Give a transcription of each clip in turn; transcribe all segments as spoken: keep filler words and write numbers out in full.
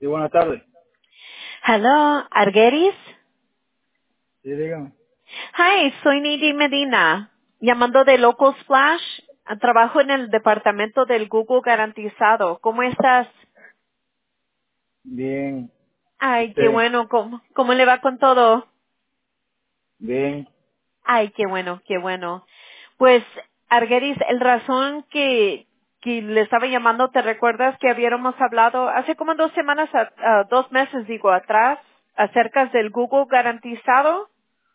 Sí, buenas tardes. Hello, Argueris. Sí, dígame. Hi, soy Nidi Medina, llamando de Local Splash. Trabajo en el departamento del Google garantizado. ¿Cómo estás? Bien. Ay, qué ¿Usted? bueno. ¿Cómo, cómo le va con todo? Bien. Ay, qué bueno, qué bueno. Pues, Argueris, el razón que, que le estaba llamando, ¿te recuerdas que habíamos hablado hace como dos semanas, a- a- dos meses, digo, atrás, acerca del Google garantizado?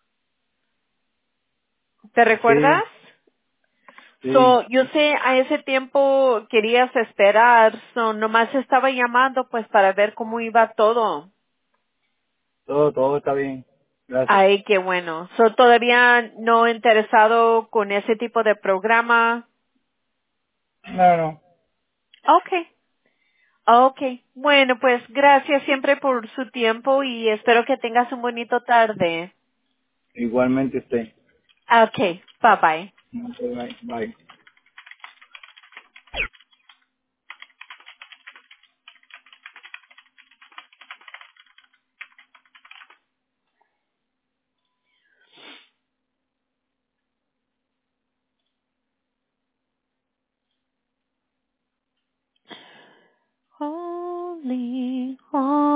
¿Te Sí, recuerdas? sí. So, yo sé, a ese tiempo querías esperar, so, nomás estaba llamando pues para ver cómo iba todo. Todo, todo está bien. Gracias. Ay, qué bueno. So, todavía no interesado con ese tipo de programa. No, no. Okay, okay. Bueno, pues gracias siempre por su tiempo y espero que tengas un bonito tarde. Igualmente usted. Okay, bye bye. Ok, bye. Bye. Holy,